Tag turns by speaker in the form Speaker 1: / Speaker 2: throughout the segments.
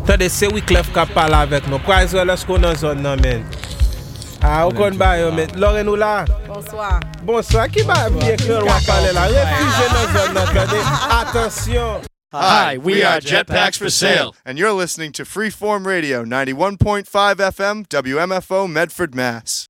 Speaker 1: Tade se Wyclef ka pale avek nou. Kwa Israel esko nan zon nan men? Ou kon ba yo men? Loren ou la?
Speaker 2: Bonsoir.
Speaker 1: Bonsoir. Ki ba biye kler wap pale la? Refugee nan zon nan tade. Attention.
Speaker 3: Hi, we are Jetpacks for Sale, and you're listening to Freeform Radio 91.5 FM, WMFO, Medford, Mass.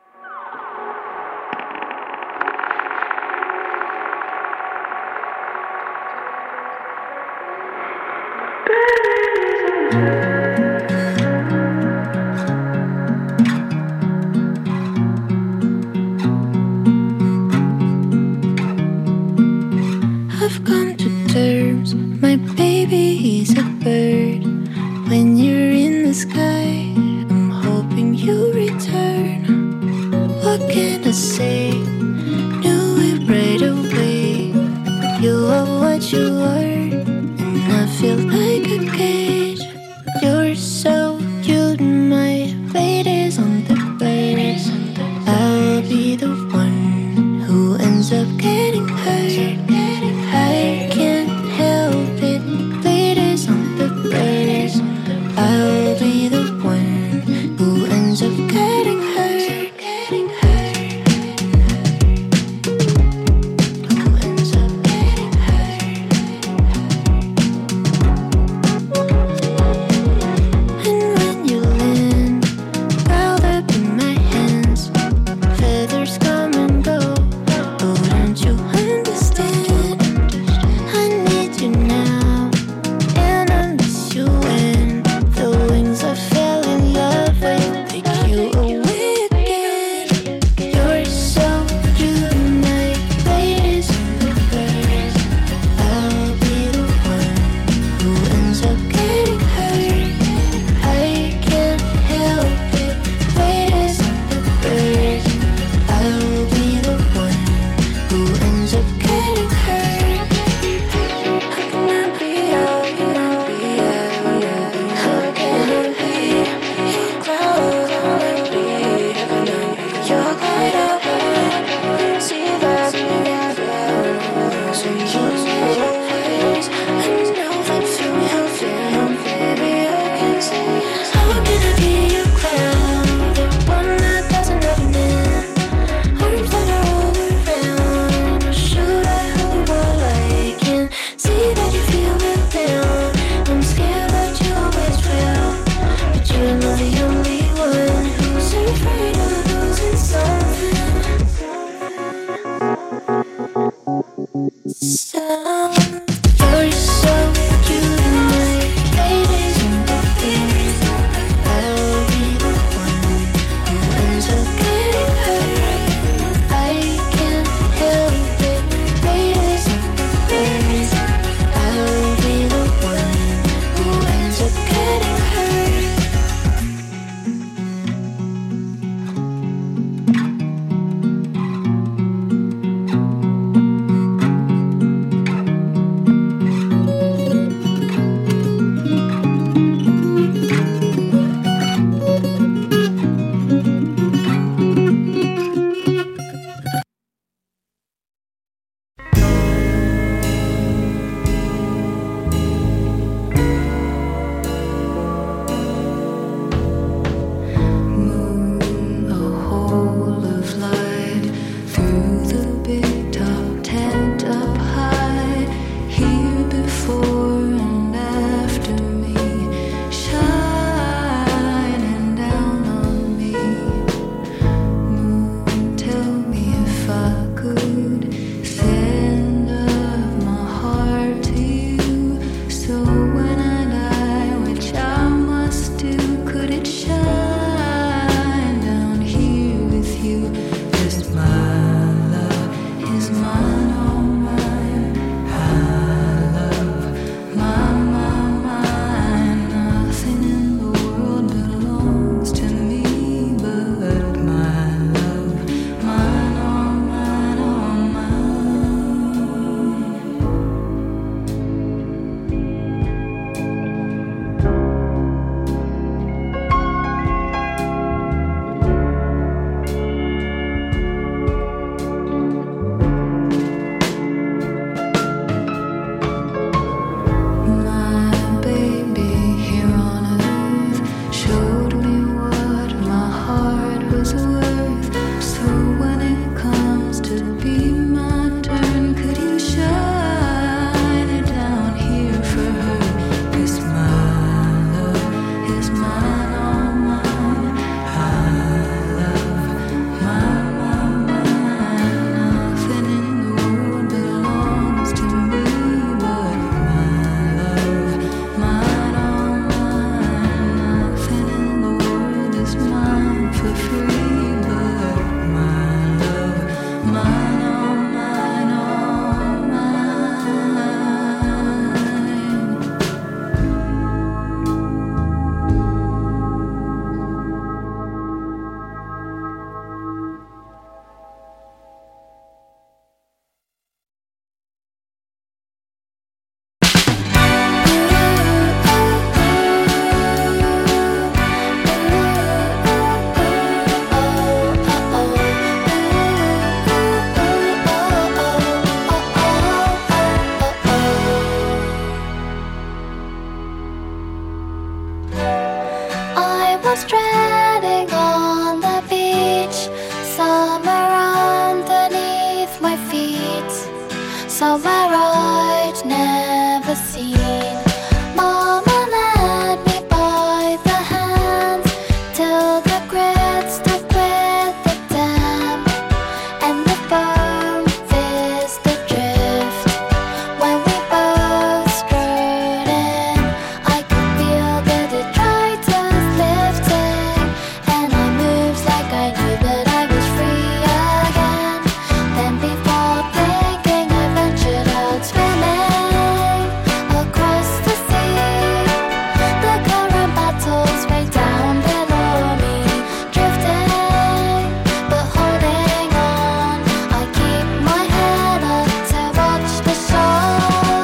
Speaker 4: I've come to terms, my baby is a bird. When you're in the sky, I'm hoping you return. What can I say? Knew it right away. You are what you are, and I feel like a cage. You're so cute, my fate is on the verge. I'll be the one who ends up getting hurt. I can't help it, fate is on the stranding on the beach, somewhere underneath my feet, somewhere I'd never seen. Mama led me by the hand till the grid stuck with the dam, and the foam fizzed adrift. When we both strode in, I could feel the detritus lifting, and I moved like I knew that I was free again. Then before thinking, I ventured out swimming across the sea. The current battles way down below me, drifting but holding on. I keep my head up to watch the show.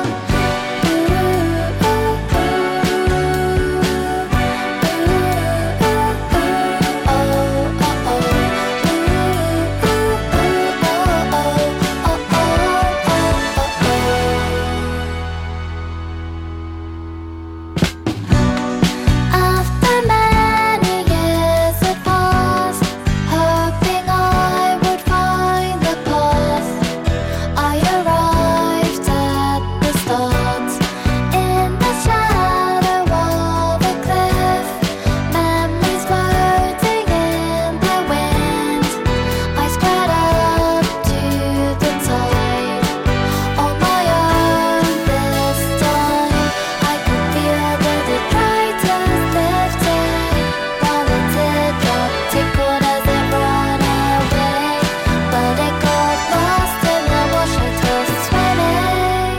Speaker 4: After many years had passed, hoping I would find the path, I arrived at the start. In the shadow of a cliff, memories floating in the wind, I spread up to the tide. On my own this time, I could feel the detritus lifting, while the teardrop tickled as it ran away. But it got lost in the wash until swimming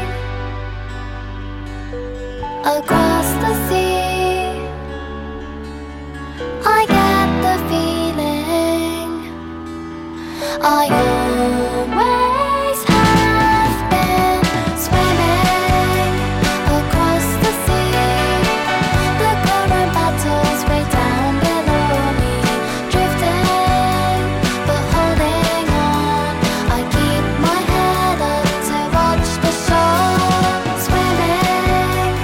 Speaker 4: across the sea. I get the feeling I always have been swimming across the sea. The current battles way down below me, drifting but holding on. I keep my head up to watch the show. Swimming,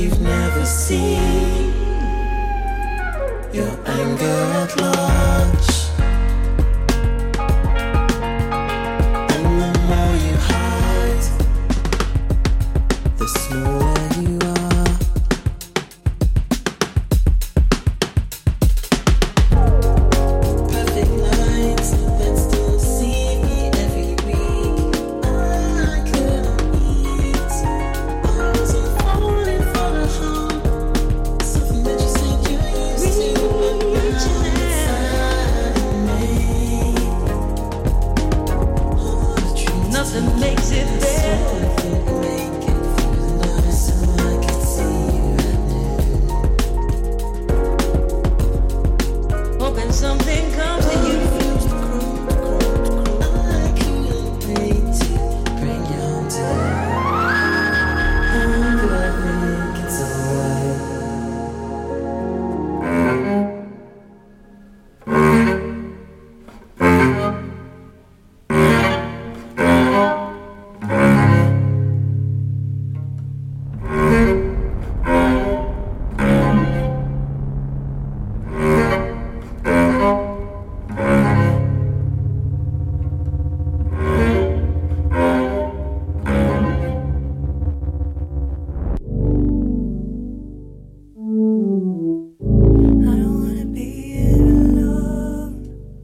Speaker 2: you've never seen. Your anger at launch. And the more you hide, the smaller you are. Perfect nights that still see me every week. I couldn't eat. I wasn't falling for the harm. Something that you said you used to. Nothing makes it better. Make it through the night so I can see you. Hoping something comes to you. I couldn't wait to bring you home today. But I think it's alright. I don't wanna be alone.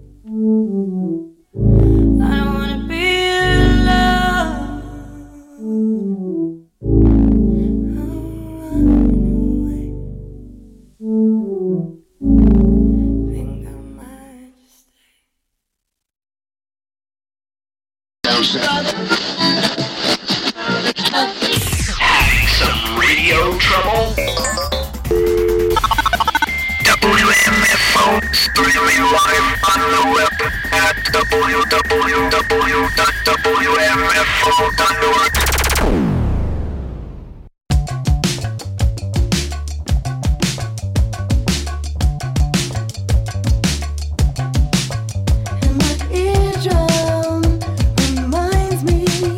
Speaker 2: I don't wanna be alone. Think I might
Speaker 5: Some radio trouble? WMFO, streaming live on the web at www.wmfo.org.
Speaker 2: And my eardrum reminds me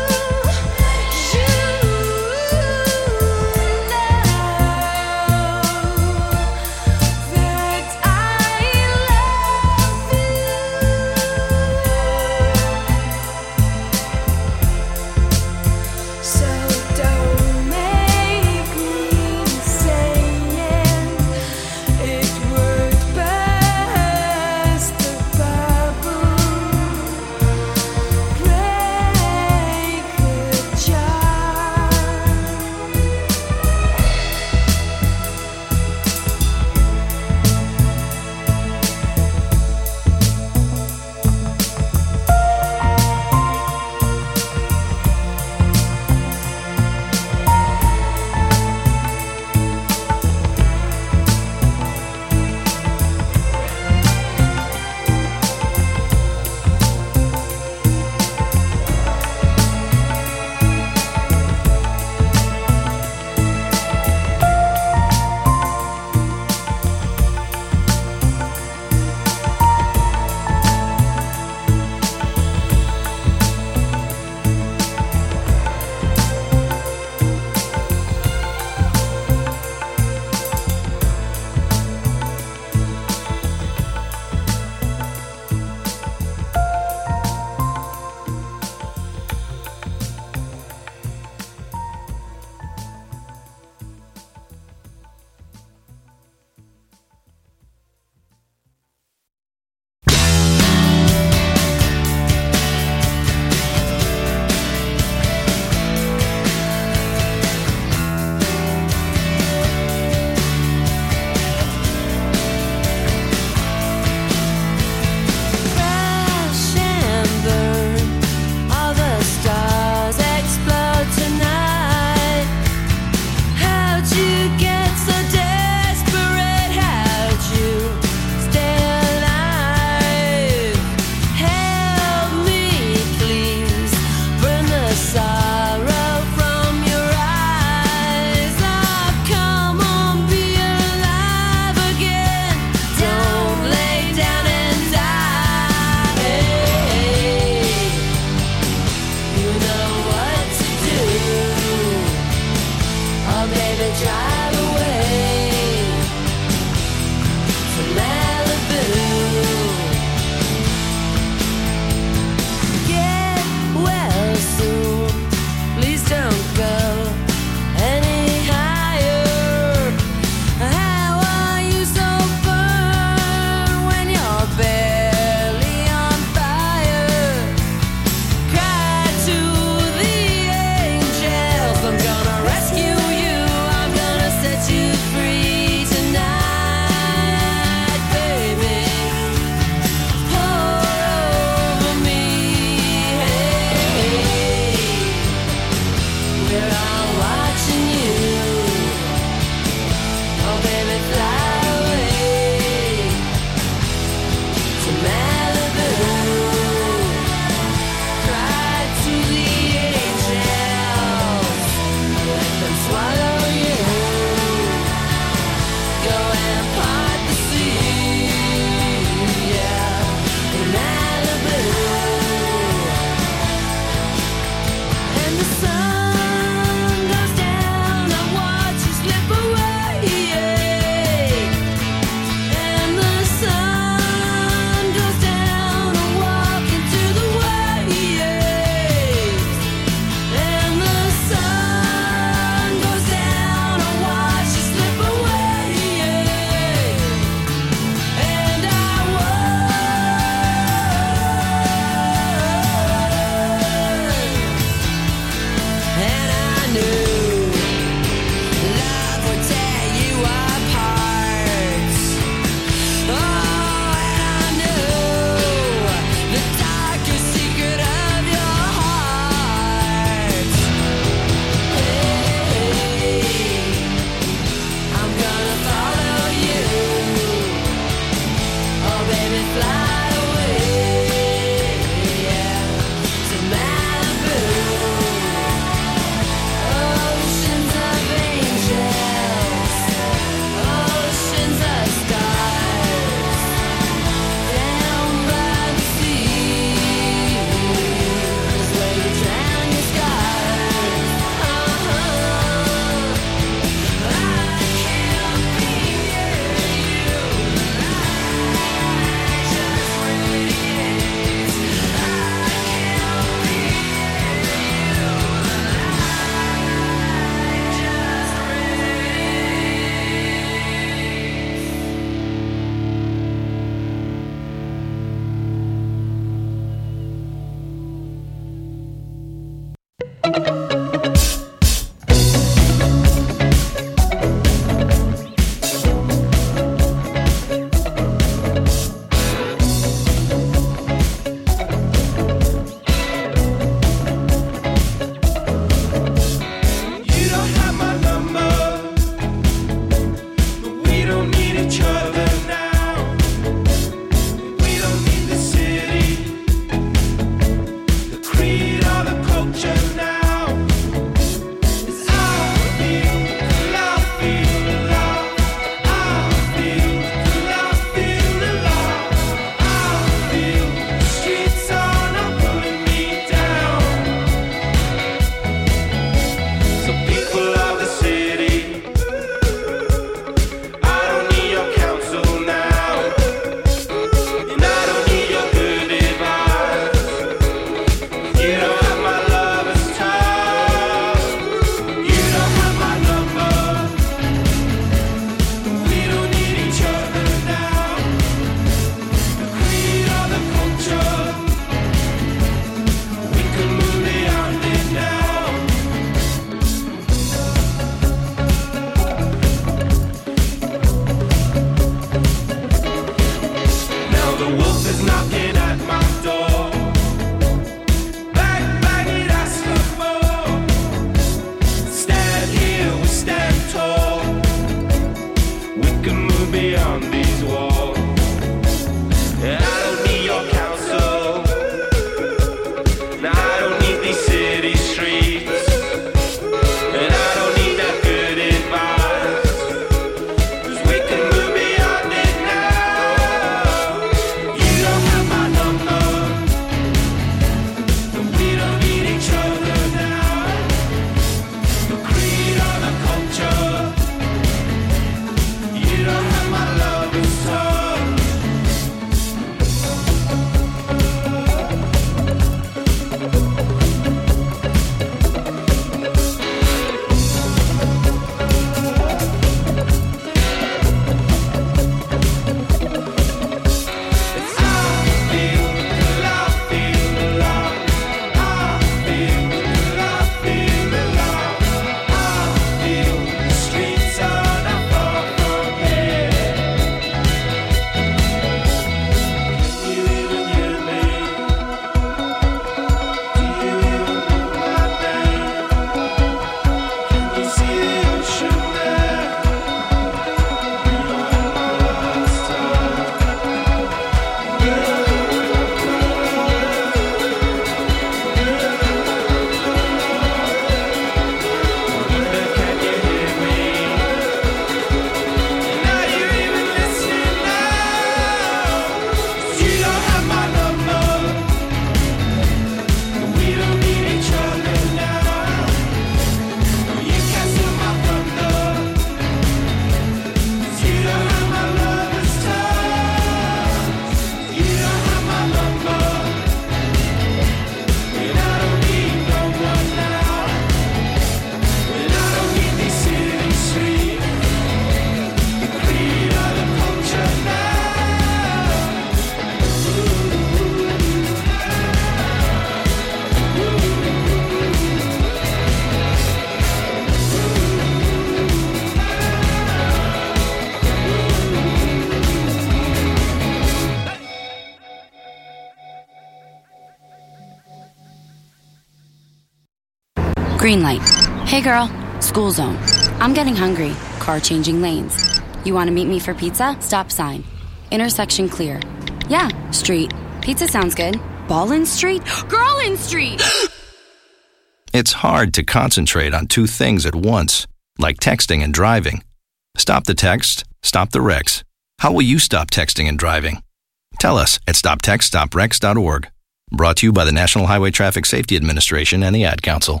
Speaker 6: Green light. Hey girl, school zone. I'm getting hungry. Car changing lanes. You want to meet me for pizza? Stop sign. Intersection clear. Yeah, street. Pizza sounds good. Ballin' Street? Girlin' Street!
Speaker 7: It's hard to concentrate on two things at once, like texting and driving. Stop the text, stop the wrecks. How will you stop texting and driving? Tell us at stoptextstopwrecks.org. Brought to you by the National Highway Traffic Safety Administration and the Ad Council.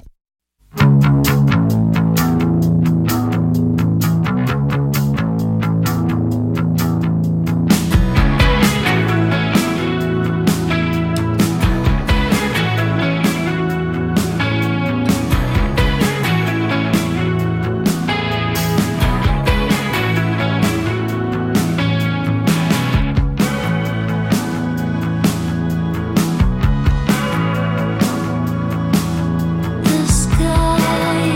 Speaker 4: The sky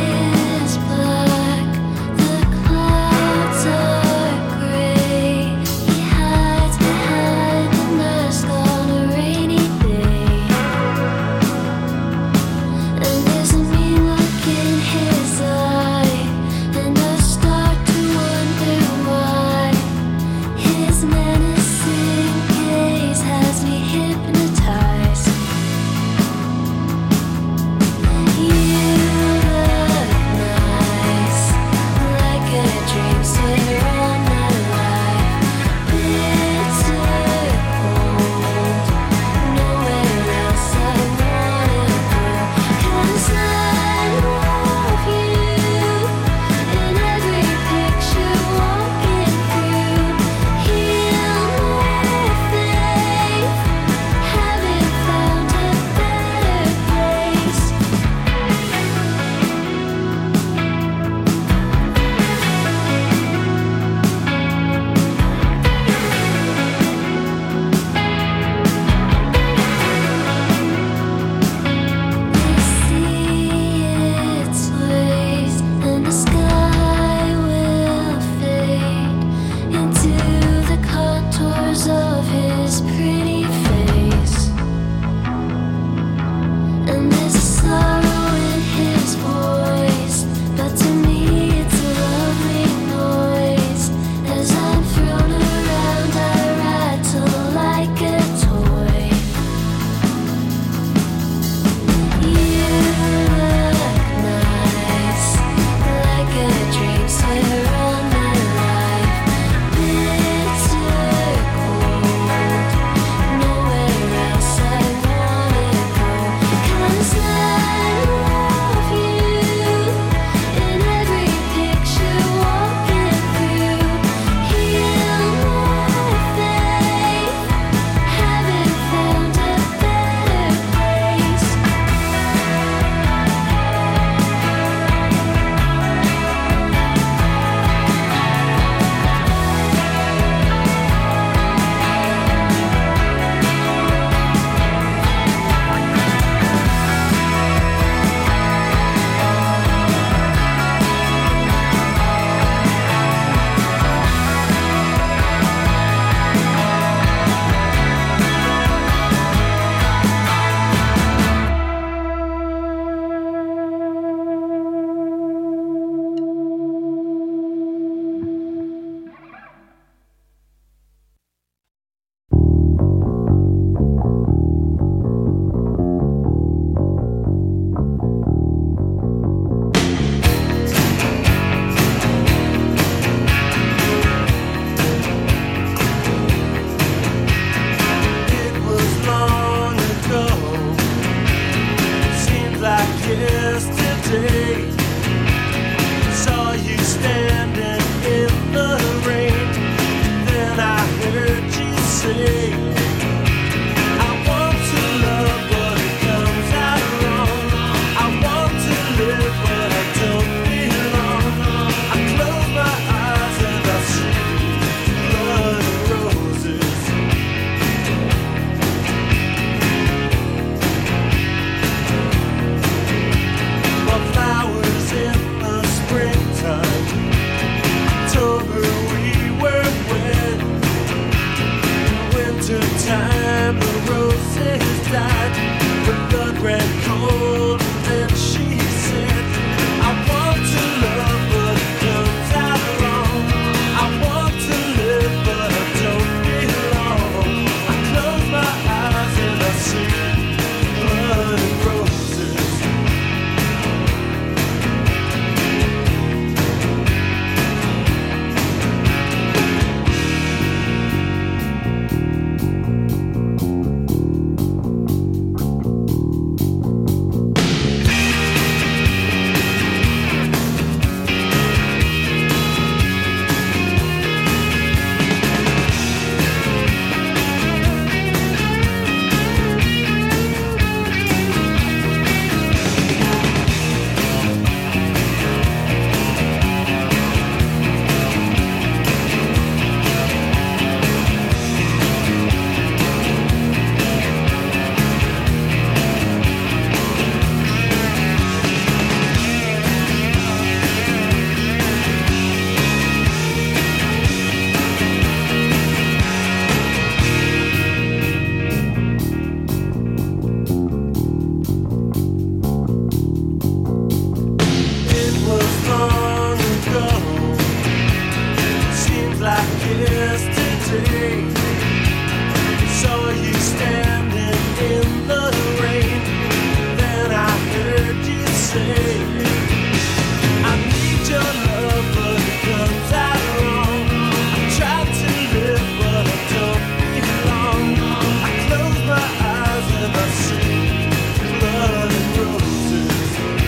Speaker 2: say. Saw you standing in the rain. Then I heard you say, I need your love, but it comes out wrong. I tried to live, but I don't belong. I close my eyes and I see blood and roses.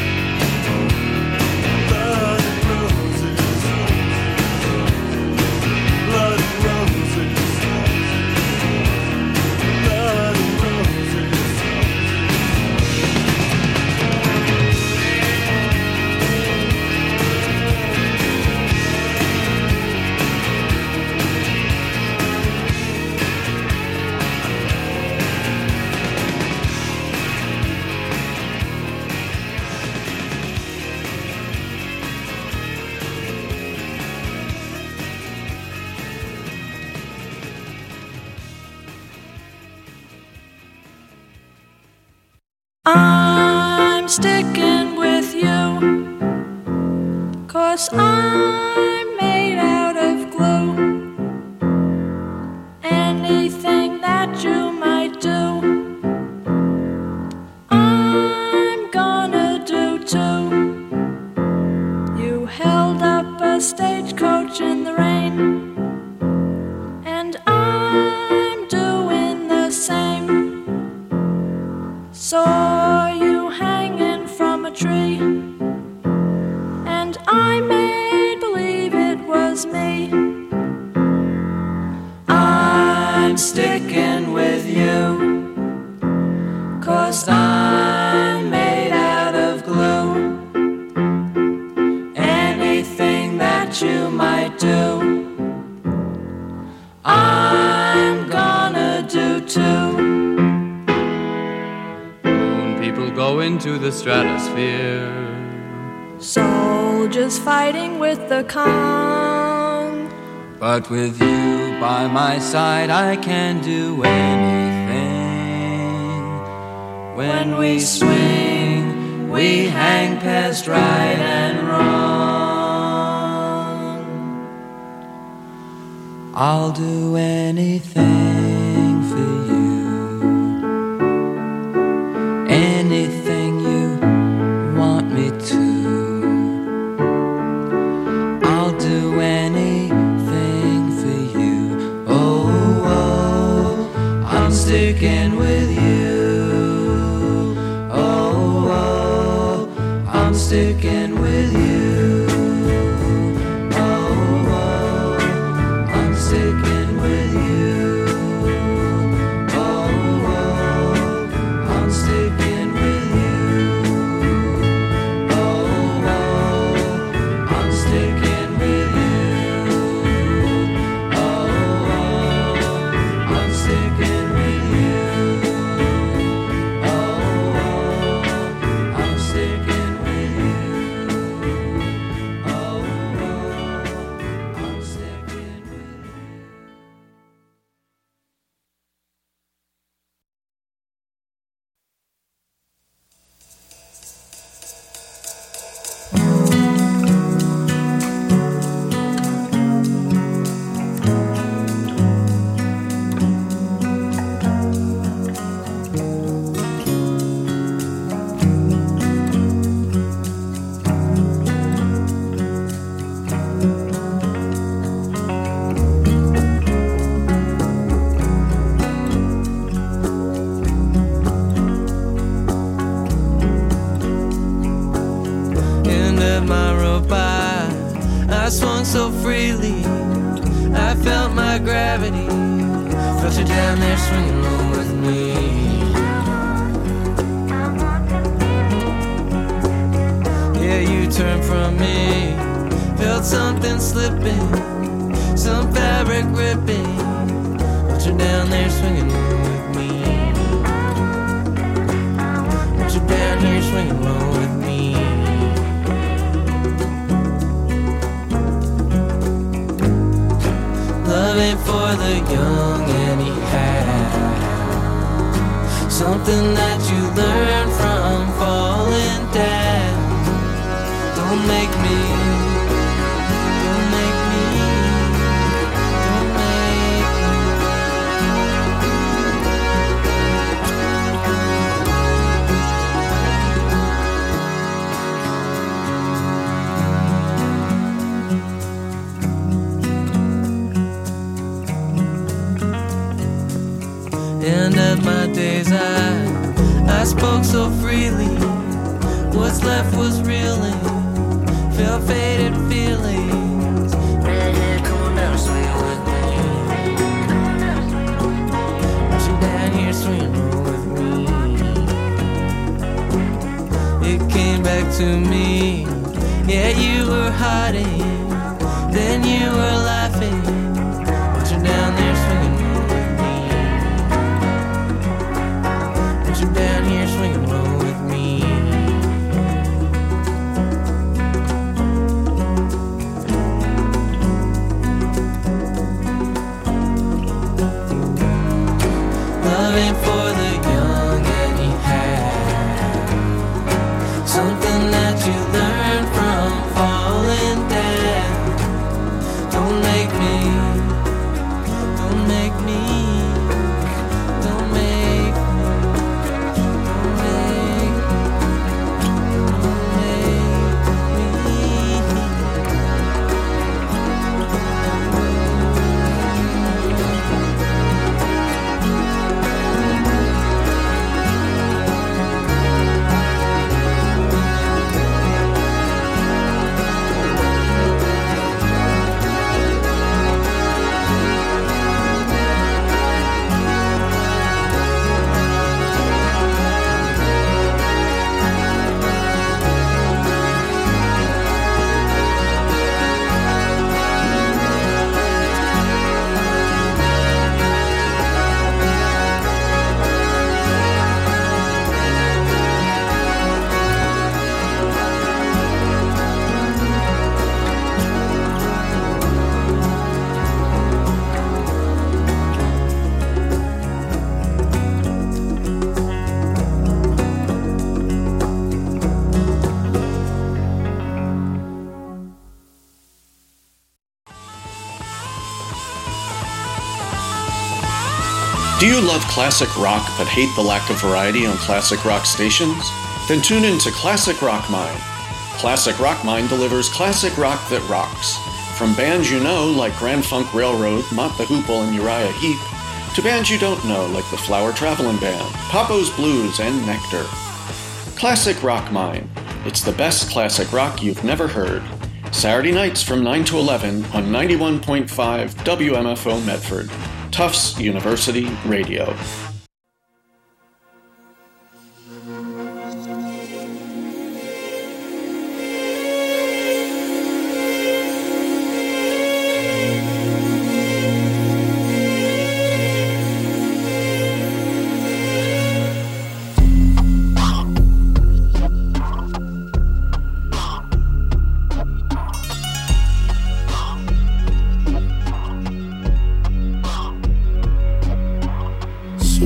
Speaker 2: Blood and roses. Blood and roses. Blood and roses.
Speaker 8: I'm sticking with you, 'cause I'm made out of glue. Anything that you might do, I'm gonna do too. You held up a stagecoach in the rain, and I'm doing the same. Saw you hanging from a tree, and I made believe it was me. I'm sticking with you, 'cause I'm made out of glue. Anything that you might do, I'm gonna do too.
Speaker 9: People go into the stratosphere.
Speaker 8: Soldiers fighting with the Kong.
Speaker 9: But with you by my side, I can do anything. When we swing, we hang past right and wrong. I'll do anything for you. Anything you want me to. I'll do anything for you. Oh, oh, I'm sticking with you. Oh, oh, I'm sticking with you. Oh, oh, I'm sticking with you. Oh, oh, I'm sticking with you. Oh, oh, I'm sticking with you. Oh, oh, I'm sticking with you. Oh, oh, I'm sticking with you. Oh, oh, I'm sticking with you.
Speaker 2: Into my robot, I swung so freely, I felt my gravity. Felt you down there swinging low with me. Yeah, you turned from me, felt something slipping, some fabric ripping. Felt you down there swinging low with me. Felt you down here swinging low with me. Love ain't for the young anyhow. Something that you learn from falling down. Don't make me, don't make me, don't make
Speaker 9: spoke so freely. What's left was reeling. Felt faded feelings. Redhead, come on down, swing with me. Put you down here, swing with me. It came back to me. Yeah, you were hiding. Then you were laughing. Put you down there, swinging with me. Put you down here, swinging with me. Loving for the young and you had something that you learned from falling down. Don't make me, don't make me, don't make, don't make, don't
Speaker 10: Do you love classic rock but hate the lack of variety on classic rock stations? Then tune in to Classic Rock Mine. Classic Rock Mine delivers classic rock that rocks. From bands you know like Grand Funk Railroad, Mott the Hoople, and Uriah Heep, to bands you don't know like the Flower Travelin' Band, Papo's Blues, and Nectar. Classic Rock Mine. It's the best classic rock you've never heard. Saturday nights from 9 to 11 on 91.5 WMFO Medford. Tufts University Radio.
Speaker 4: She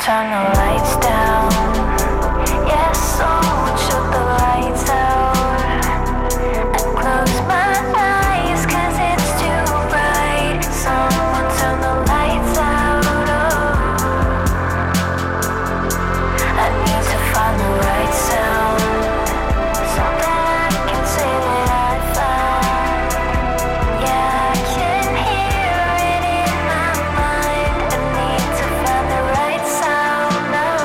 Speaker 8: turn the lights down. Yeah, someone shut the lights out. I close my eyes 'cause it's too bright. Someone turn the lights out. Oh, I need to find the right sound. Something I can say that I found. Yeah, I can hear it in my mind. I need to find the right sound.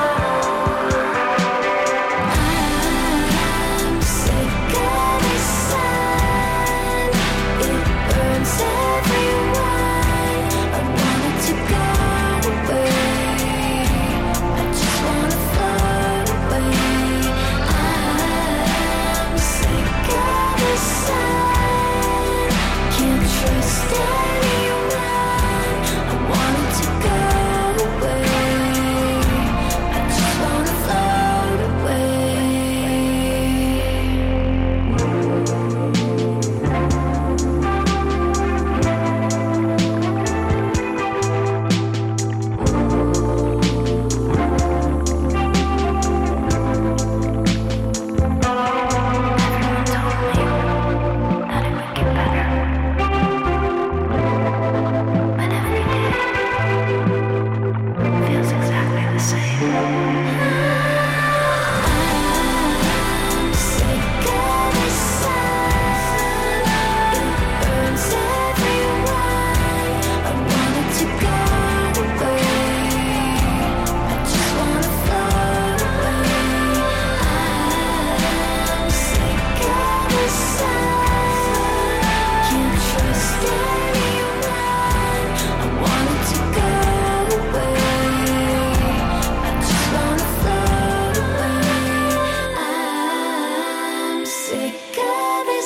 Speaker 8: I'm sick of this sun. It burns everyone. I want it to go away. I just wanna float away. I'm sick of this sun. Can't trust anyone. I want it to go away. I just wanna float away. Everyone told me that it would get better, but every day feels exactly the same. I'm sick of this sun. It burns everyone. I want it to go away. I just wanna float away. I'm sick of this sun. Can't trust anyone. I want it to go away. I just wanna float away. I'm sick of this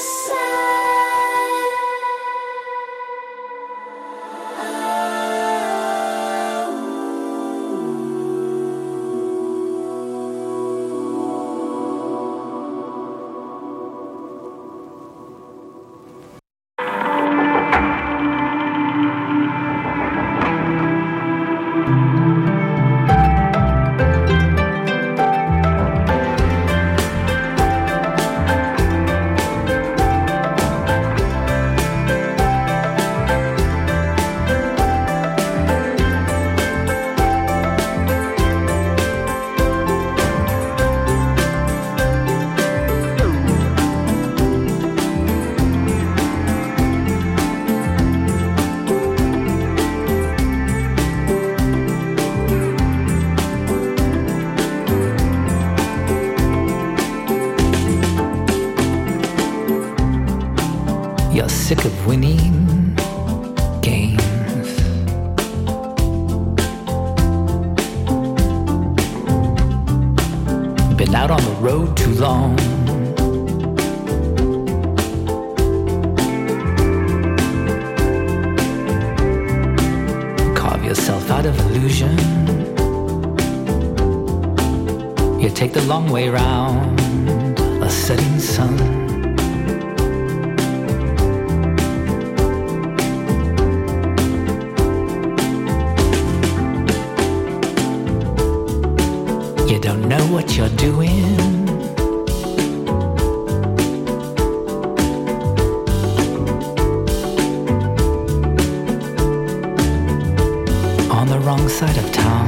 Speaker 11: You're sick of winning games. Been out on the road too long. Carve yourself out of illusion. You take the long way round a setting sun. You don't know what you're doing. On the wrong side of town.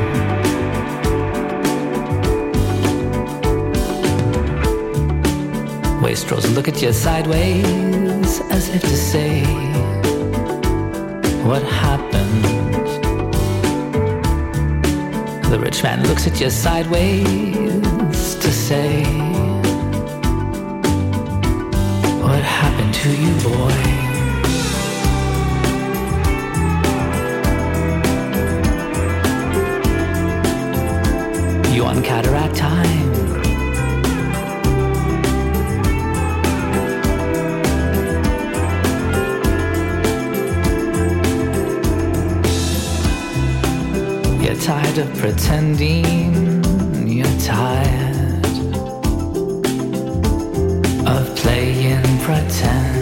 Speaker 11: Wastrels look at you sideways as if to say, what happened? The rich man looks at you sideways to say, what happened to you, boy? You on cataract time. You're tired of pretending. You're tired of playing pretend.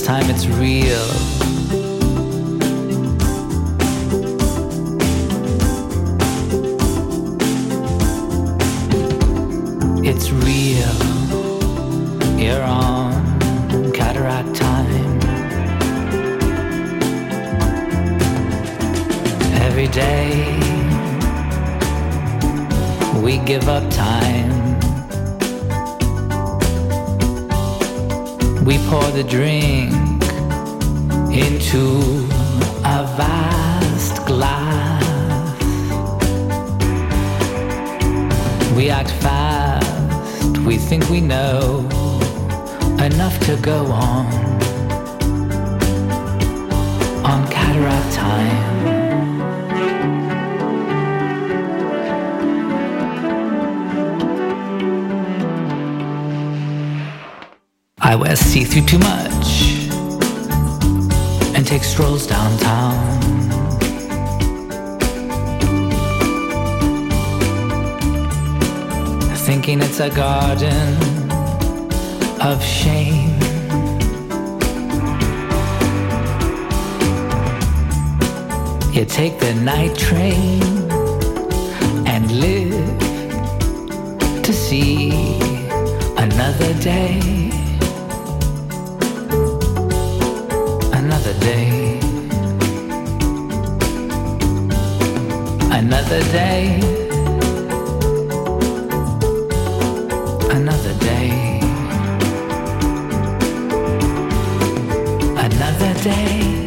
Speaker 11: time it's real. It's real. You're on cataract time. Every day we give up time. We pour the drink into a vast glass. We act fast, we think we know enough to go on cataract time. I wear see-through too much and take strolls downtown. Thinking it's a garden of shame. You take the night train and live to see another day. Another day. Another day. Another day. Another day.